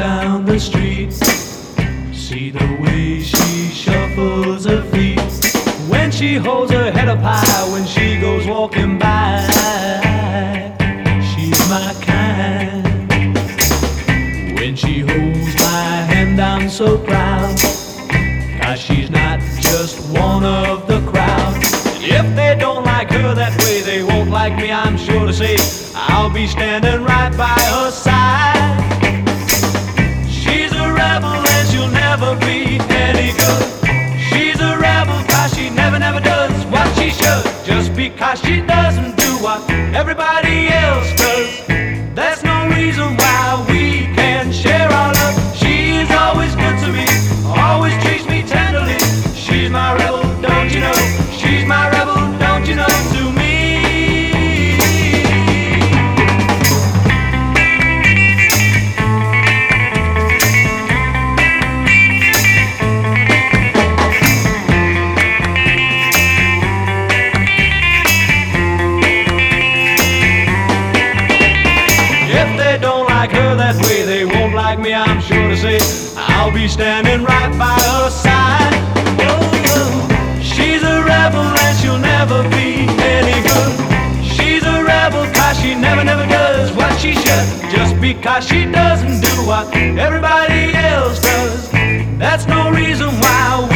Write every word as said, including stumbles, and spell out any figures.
down the street. See the way she shuffles her feet when she holds her head up high, when she goes walking by. She's my kind. When she holds my hand I'm so proud, 'cause she's not just one of the crowd. And if they don't like her that way, they won't like me, I'm sure to say. I'll be standing right by her side. She's a rebel and she'll never be any good. She's a rebel 'cause she never, never does what she should. Just because she doesn't do what everybody else does, that's no reason why we can't share our love. She's always good to me, always treats me tenderly. She's my rebel, don't you know? She's my rebel, don't you know, to me. They won't like me, I'm sure to say. I'll be standing right by her side. Oh, oh. She's a rebel and she'll never be any good. She's a rebel 'cause she never, never does what she should. Just because she doesn't do what everybody else does, that's no reason why